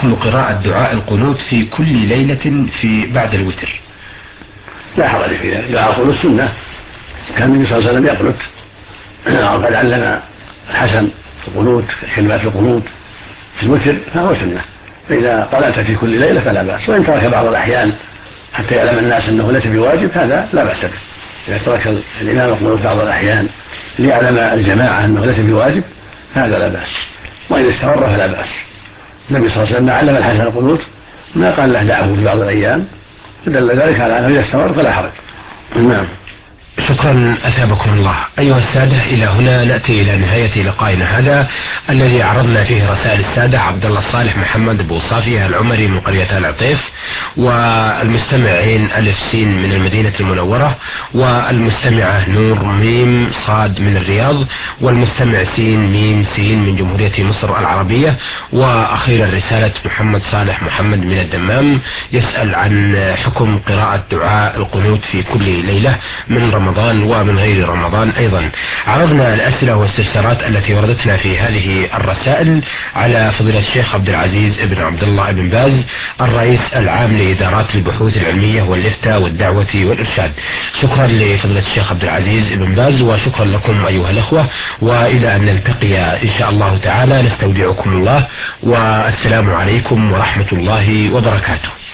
حكم قراءة دعاء القنوت في كل ليلة بعد الوتر؟ لا حرج في ذلك، دعاء القنوت سنة، كان النبي صلى الله عليه وسلم يقنت وقد علم الحسن القنوت، كلمات القنوت في الوتر فهو سنة، فإذا قرأت في كل ليلة فلا بأس، وإن ترك بعض الأحيان حتى يعلم الناس أنه ليس بواجب هذا لا بأس به. إذا ترك الإمام القنوت بعض الأحيان ليعلم الجماعة أنه ليس بواجب هذا لا بأس، وإذا استمر فلا بأس. النبي صلى الله عليه وسلم علم الحسن القنوت ما قال له دعه في بعض الأيام، فدل ذلك على أنه إذا استمر فلا حرج. نعم. شكرا أثابكم الله. أيها السادة، إلى هنا نأتي إلى نهاية لقائنا هذا الذي عرضنا فيه رسائل السادة عبد الله الصالح محمد أبو صافي العمري من قرية العطيف، والمستمعين ألف سين من المدينة المنورة، والمستمعة نور ميم صاد من الرياض، والمستمع سين ميم سين من جمهورية مصر العربية، وأخيرا رسالة محمد صالح محمد من الدمام يسأل عن حكم قراءة دعاء القنوت في كل ليلة من رمضان ومن غير رمضان. أيضا عرضنا الأسئلة والاستفسارات التي وردتنا في هذه الرسائل على فضيلة الشيخ عبد العزيز بن عبد الله بن باز الرئيس العام لإدارات البحوث العلمية والإفتاء والدعوة والإرشاد. شكرا لفضيلة الشيخ عبد العزيز بن باز، وشكرا لكم أيها الأخوة، وإلى أن نلتقي إن شاء الله تعالى نستودعكم الله، والسلام عليكم ورحمة الله وبركاته.